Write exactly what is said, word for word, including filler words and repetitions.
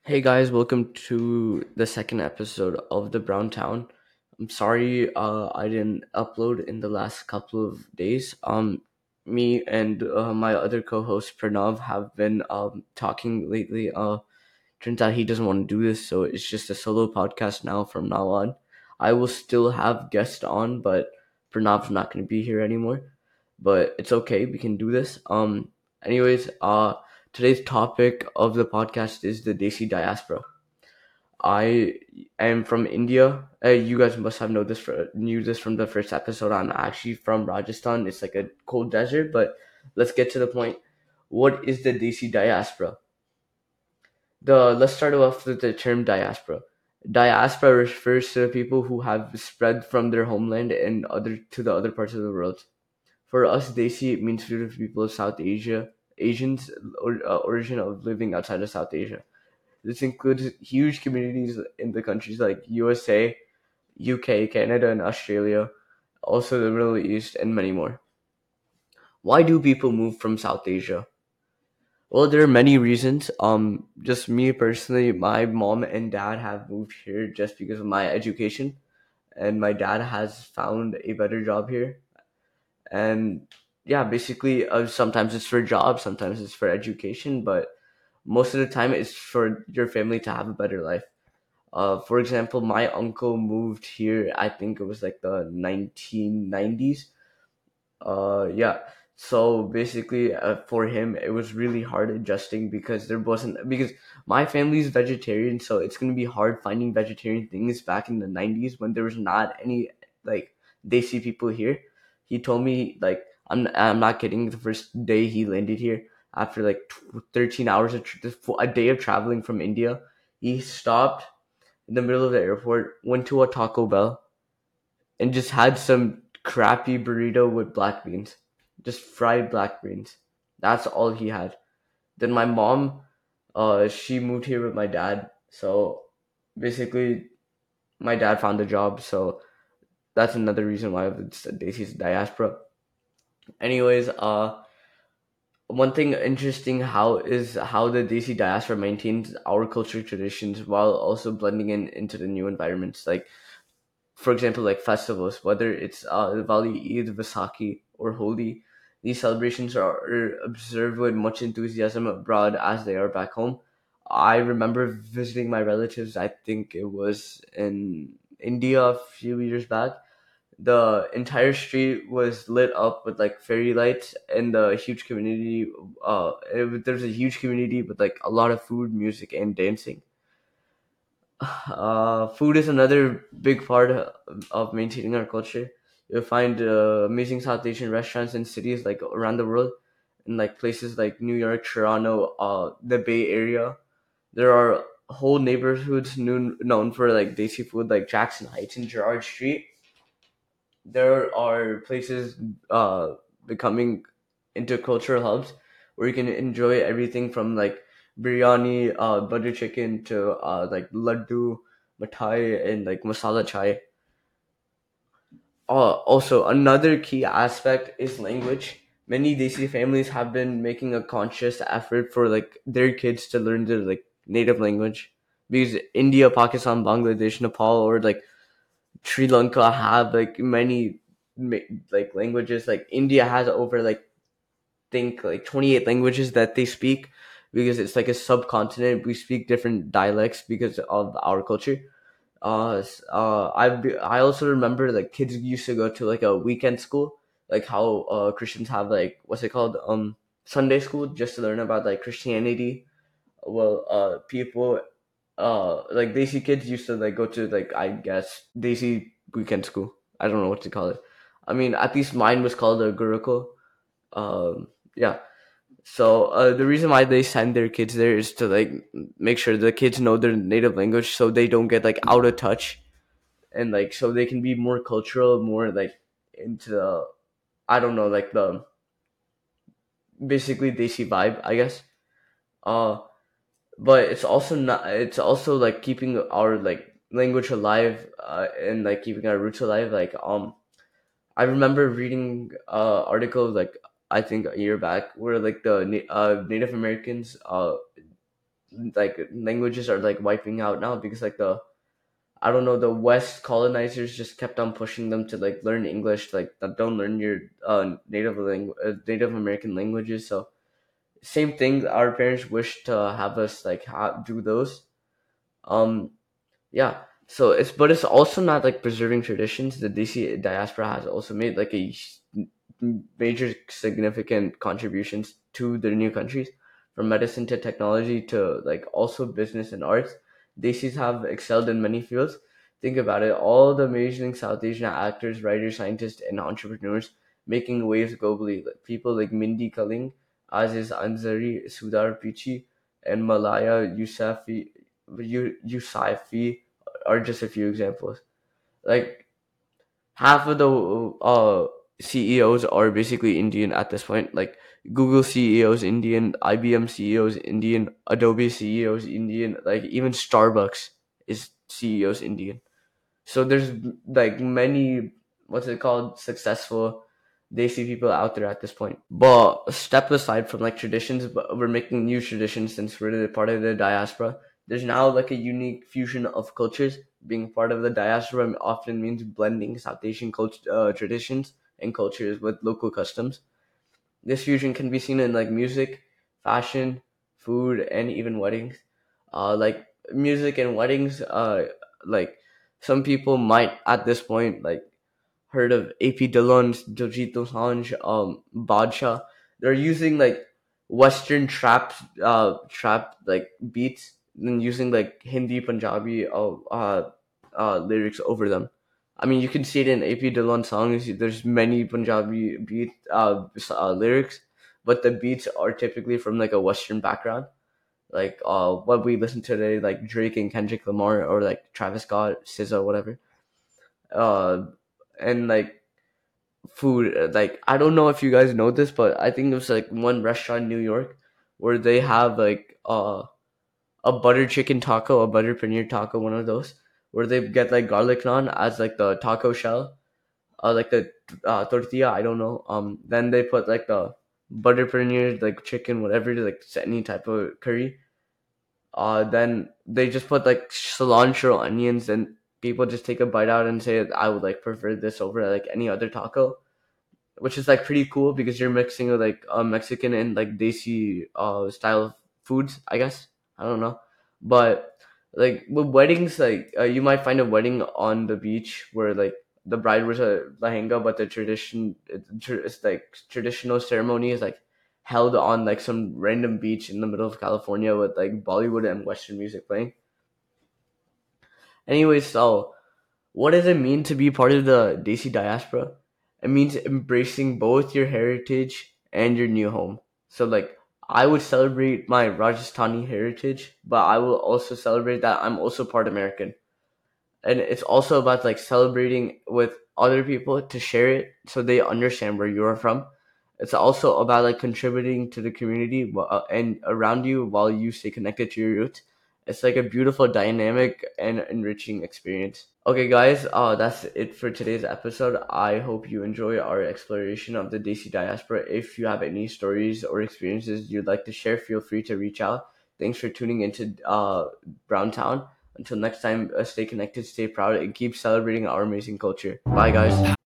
Hey guys, welcome to the second episode of the Brown Town. I'm sorry uh, I didn't upload in the last couple of days. Um, me and uh, my other co-host Pranav have been um, talking lately. Uh, turns out he doesn't want to do this, so it's just a solo podcast now from now on. I will still have guests on, but Pranav's not going to be here anymore. But it's okay, we can do this. Um, anyways, uh, today's topic of the podcast is the Desi diaspora. I am from India. Uh, you guys must have know this for, knew this from the first episode. I'm actually from Rajasthan. It's like a cold desert, but let's get to the point. What is the Desi diaspora? The let's start off with the term diaspora. Diaspora refers to the people who have spread from their homeland and other to the other parts of the world. For us, Desi it means to the people of South Asia, Asians or uh, origin of living outside of South Asia. This includes huge communities in the countries like U S A, U K, Canada, and Australia, also the Middle East, and many more. Why do people move from South Asia? Well, there are many reasons. Um, just me personally, my mom and dad have moved here just because of my education, and my dad has found a better job here. And yeah, basically, uh, sometimes it's for jobs, sometimes it's for education, but most of the time it's for your family to have a better life. Uh, for example, my uncle moved here. I think it was like the nineteen nineties. Uh, yeah. So basically, uh, for him, it was really hard adjusting because there wasn't because my family's vegetarian, so it's gonna be hard finding vegetarian things back in the nineties when there was not any like desi people here. He told me like I'm I'm not kidding. The first day he landed here, after like tw- thirteen hours of tr- a day of traveling from India, he stopped in the middle of the airport, went to a Taco Bell, and just had some crappy burrito with black beans, just fried black beans. That's all he had. Then my mom, uh, she moved here with my dad. So basically, my dad found a job. So that's another reason why it's a Desi's diaspora. Anyways, uh, one thing interesting how is how the Desi diaspora maintains our cultural traditions while also blending in into the new environments. Like for example, like festivals, whether it's uh, Diwali, Eid, Vaisakhi, or Holi, these celebrations are observed with much enthusiasm abroad as they are back home. I remember visiting my relatives, I think it was in India a few years back. The entire street was lit up with like fairy lights and the huge community. Uh, it, there's a huge community with like a lot of food, music, and dancing. Uh, food is another big part of of maintaining our culture. You'll find uh, amazing South Asian restaurants in cities like around the world, in like places like New York, Toronto, uh, the Bay Area. There are whole neighborhoods known known for like desi food, like Jackson Heights and Gerrard Street. There are places uh, becoming intercultural hubs where you can enjoy everything from like biryani, uh, butter chicken to uh, like laddu, mathai, and like masala chai. Uh, also, another key aspect is language. Many Desi families have been making a conscious effort for like their kids to learn their like native language because India, Pakistan, Bangladesh, Nepal, or like Sri Lanka have like many ma- like languages. Like India has over like think like twenty-eight languages that they speak because it's like a subcontinent. We speak different dialects because of our culture. Uh, s- uh, I I also remember like kids used to go to like a weekend school, like how uh Christians have like what's it called um Sunday school just to learn about like Christianity. Well, uh, people uh like Desi kids used to like go to like I guess Desi weekend school. I don't know what to call it. I mean, at least mine was called a Gurukul. Um, yeah. So uh, the reason why they send their kids there is to like make sure the kids know their native language, so they don't get like out of touch, and like so they can be more cultural, more like into the I don't know like the basically Desi vibe, I guess. Uh, but it's also not. It's also like keeping our like language alive uh, and like keeping our roots alive. Like um, I remember reading uh article like I think a year back where like the Na- uh, Native Americans uh like languages are like wiping out now because like the I don't know, the West colonizers just kept on pushing them to like learn English, like that don't learn your uh, native language, uh, Native American languages. So same thing. Our parents wish to have us like ha- do those. Um, yeah. So it's but it's also not like preserving traditions. The D C diaspora has also made like a s- major significant contributions to their new countries, from medicine to technology to like also business and arts. D Cs have excelled in many fields. Think about it, all the amazing South Asian actors, writers, scientists, and entrepreneurs making waves globally. Like people like Mindy Kaling, Aziz Ansari, Sudhar Pichai, and Malaya Yousafzai you Yousafzai are just a few examples. Like half of the uh, C E Os are basically Indian at this point. Like Google C E Os Indian, I B M C E Os Indian, Adobe C E Os Indian. Like even Starbucks is C E Os Indian. So there's like many what's it called successful Desi people out there at this point. But step aside from like traditions, but we're making new traditions since we're the part of the diaspora. There's now like a unique fusion of cultures. Being part of the diaspora often means blending South Asian cult- uh, traditions and cultures with local customs. This fusion can be seen in like music, fashion, food, and even weddings. Uh, like music and weddings, uh, like some people might at this point like heard of A P Dillon, Diljit Dosanjh, um, Badshah. They're using like Western trap, uh, trap like beats and using like Hindi, Punjabi, uh, uh, uh, lyrics over them. I mean, you can see it in A P Dillon songs. There's many Punjabi beat uh, uh, lyrics, but the beats are typically from like a Western background, like uh, what we listen to today, like Drake and Kendrick Lamar, or like Travis Scott, S Z A, whatever. Uh, and like food. uh, Like I don't know if you guys know this, but I think there's like one restaurant in New York where they have like uh, a butter chicken taco, a butter paneer taco, one of those, where they get like garlic naan as like the taco shell, uh, like the uh, tortilla. I don't know. Um, then they put like the butter paneer, like chicken, whatever, like any type of curry. Uh, then they just put like cilantro, onions, and people just take a bite out and say, "I would like prefer this over like any other taco." Which is like pretty cool because you're mixing with like uh, Mexican and like Desi uh style of foods, I guess. I don't know, but like with weddings, like uh, you might find a wedding on the beach where like the bride wears a lehenga, but the tradition it's like traditional ceremony is like held on like some random beach in the middle of California with like Bollywood and Western music playing. Anyway, so what does it mean to be part of the Desi diaspora? It means embracing both your heritage and your new home. So, like, I would celebrate my Rajasthani heritage, but I will also celebrate that I'm also part American. And it's also about like celebrating with other people to share it so they understand where you're from. It's also about like contributing to the community wh- uh, and around you while you stay connected to your roots. It's like a beautiful, dynamic, and enriching experience. Okay, guys, uh, that's it for today's episode. I hope you enjoy our exploration of the Desi diaspora. If you have any stories or experiences you'd like to share, feel free to reach out. Thanks for tuning into uh, Browntown. Until next time, uh, stay connected, stay proud, and keep celebrating our amazing culture. Bye, guys.